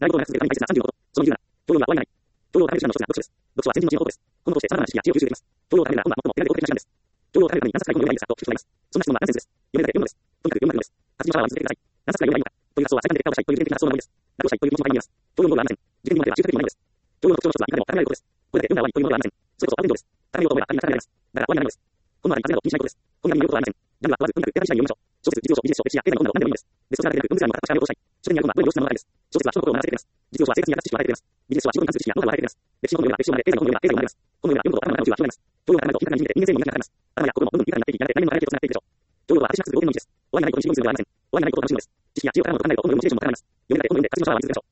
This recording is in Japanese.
内部等が続けるために大切な30のこと。その理由なら、教養には終わりがない。教養を高める手段の一つが読書です。読書は先人の知恵の宝庫です。このことをして様々な知識や知恵を吸収できます。教養を高めるなら今は最も手軽で公的な手段です。教養を高めるために何冊か読むよりはいいですかと聞く人がいます。そんな質問はナンセンスです。読めるだけ読むのです。とにかく読むだけ読むのです。活字のシャワーは続けてください。何冊か読めばいいのか。という発想は最短で結果を出したいという理念的な発想の多いです。楽をしたいという気持ちも入ります。教養の方がありません。受験にもでは中途的にもないのです。教養の特徴の一つはいかでも高められることです。これだけ読んだ終わりというものではありません。それこそアウトレンジです。高めようと思えば仮に高められます。だが終わりがないのです。このあり高めを気にしないことです。このありに言うことはありません。ジャンルは問わず、とにかくペーパー次第に読みましょう。小説、実用書、ビジネス書、歴史や経済の本など何でもいいのです。ベストセラーだけでなく、文字欄にも片っ端から目を通したい。書店にある本はどういう良質なものかです。小説は人の心を学ばせてくれます。実用書は生活に役立つ知識を与えてくれます。ビジネス書は仕事に関する知識やノウハウを与えてくれます。歴史の本を読めば歴史を学べ、経済の本を読めば経済を学べます。このように読むと頭の中の内は広がります。教養が高まると品格がにじみて人間性にも磨きがかかります。頭や心もどんどん豊かになっていき、やがて来年の輝きをつながっていくでしょう。教養は果てしなくする冒険の道です。終わりがないことに尻込みするのではありません。終わりがないことを楽しむのです。知識や知恵を高めることを考えると、本の読むモチベーションも高まります。読みだけ本を読んで活字のシャワーは水でしょう。